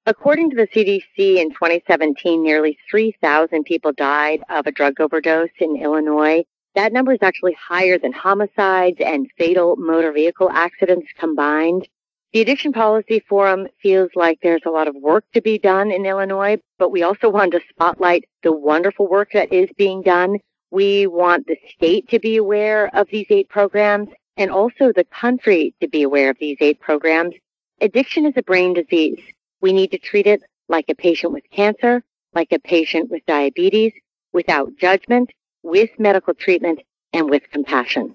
According to the CDC in 2017, nearly 3,000 people died of a drug overdose in Illinois. That number is actually higher than homicides and fatal motor vehicle accidents combined. The Addiction Policy Forum feels like there's a lot of work to be done in Illinois, but we also want to spotlight the wonderful work that is being done. We want the state to be aware of these 8 programs and also the country to be aware of these 8 programs. Addiction is a brain disease. We need to treat it like a patient with cancer, like a patient with diabetes, without judgment, with medical treatment, and with compassion.